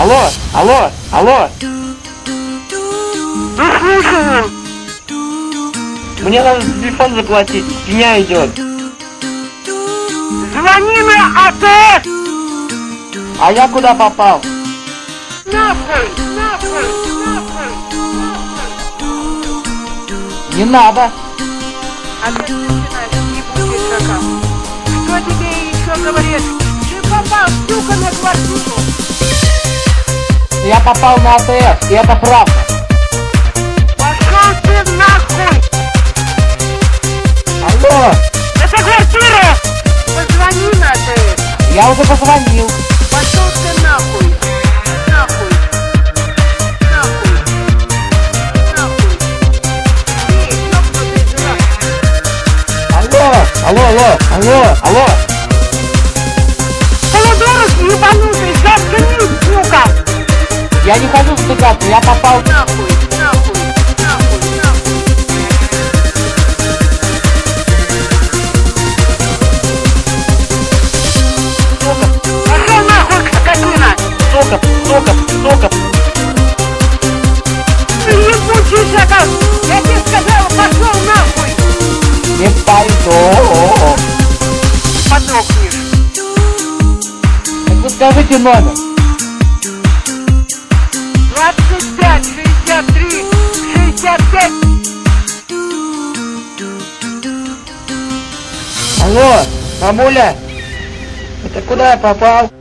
Алло, алло, алло. Ну, слушаю. Мне надо телефон заплатить, меня идет. Звони на АТС. А я куда попал? Нахуй, нахуй, нахуй. Не надо. Опять начинаешь ебучий шакал. Что тебе еще говорит? Ты попал, сука, на квартиру. Я попал на АТС, и это правда. Пошел ты нахуй. Алло, Это квартира. Позвони на АТС. я уже позвонил. Пошел ты нахуй. Нахуй. Нахуй. Нахуй. Ты, ёбнутый дурак. Алло, алло, алло, алло, алло. Полудурок ебанутый, заткнись, сука. Я не хочу стыкаться, я попал. Нахуй, нахуй, нахуй, нахуй. Пошел нахуй, скотина. Сука, сука, сука. Ты ебучий шакал. Я тебе сказал, пошел нахуй. Не пойду. Подохнешь. Так вы скажите номер. 25, 63, 65. Алло, мамуля. Это куда я попал?